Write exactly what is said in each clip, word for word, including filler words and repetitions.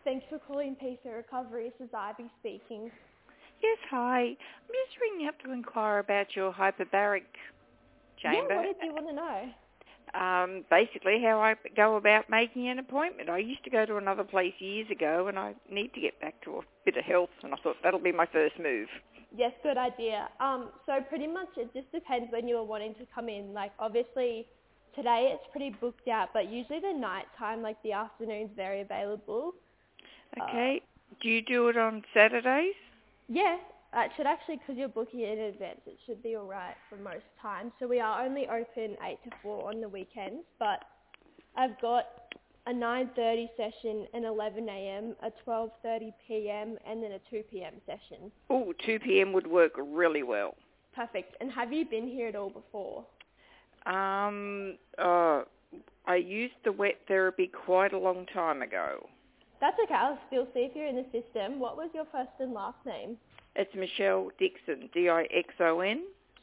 Thanks for calling Peace and Recovery. This is Ivy speaking. Yes, hi. I'm just ringing up to inquire about your hyperbaric chamber. Yeah, what did you want to know? Um, basically how I go about making an appointment. I used to go to another place years ago, and I need to get back to a bit of health, and I thought that'll be my first move. Yes, good idea. Um, so pretty much it just depends when you're wanting to come in. Like, obviously, today it's pretty booked out, but usually the night time, like the afternoon's very available. Okay. Uh, Do you do it on Saturdays? yeah, it should actually, because you're booking it in advance, it should be all right for most times. So we are only open eight to four on the weekends, but I've got a nine thirty session, an eleven a.m., a twelve thirty p.m., and then a two p.m. session. Oh, two p.m. would work really well. Perfect. And have you been here at all before? Um, uh, I used the wet therapy quite a long time ago. That's okay. I'll still see if you're in the system. What was your first and last name? It's Michelle Dixon, D I X O N.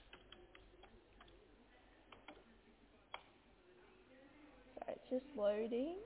Sorry, it's just loading.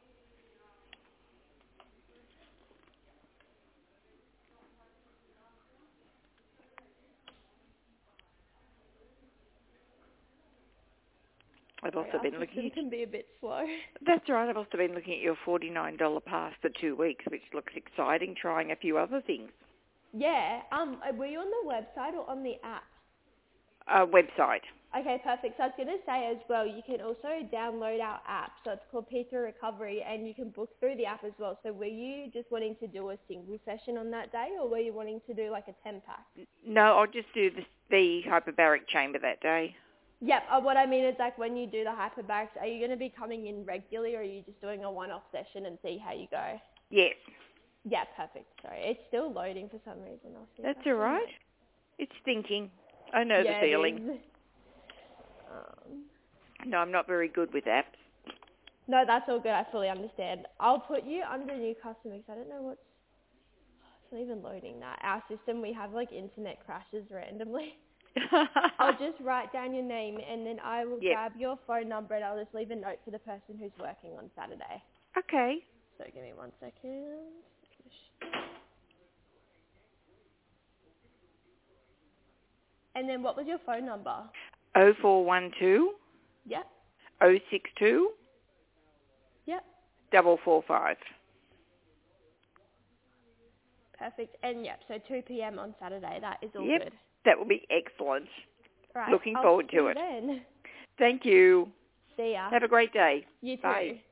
I've also Sorry, been our looking system at... can be a bit slow. That's right. I've also been looking at your forty-nine dollars pass for two weeks, which looks exciting, trying a few other things. Yeah. Um, were you on the website or on the app? Uh, website. Okay, perfect. So I was going to say as well, you can also download our app. So it's called Peace and Recovery, and you can book through the app as well. So were you just wanting to do a single session on that day, or were you wanting to do like a ten-pack? No, I'll just do the, the hyperbaric chamber that day. Yep. Uh, what I mean is, like, when you do the hyperbarics, are you going to be coming in regularly, or are you just doing a one-off session and see how you go? Yes. Yeah, perfect. Sorry, it's still loading for some reason. I'll see if That's I all can, right. like... It's thinking. I know Yeah, the it feeling. is. Um, No, I'm not very good with apps. no, that's all good. I fully understand. I'll put you under new customer because I don't know what's... It's not even loading that. Our system, we have, like, internet crashes randomly. I'll just write down your name and then I will Yep. grab your phone number and I'll just leave a note for the person who's working on Saturday. Okay. So give me one second. And then what was your phone number? oh four one two, Yep. oh six two, Yep. four four five. Perfect. And yep, so two p.m. on Saturday. That is all Yep. good. That will be excellent. Right. Looking I'll forward see to you it. then. Thank you. See ya. Have a great day. You too. Bye.